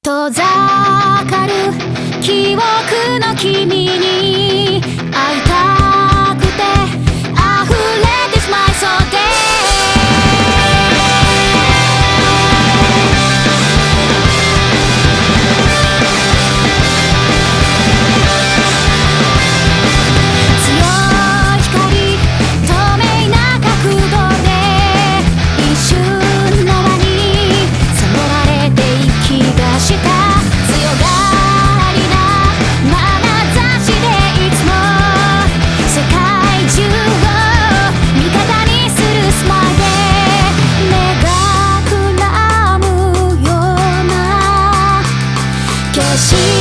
遠ざかる記憶の君に会いたくて溢れてしまいそうで強い光透明な角度で一瞬の輪に染められていきだした強がりな眼差しでいつも世界中を味方にするスマイルで目がくらむような景色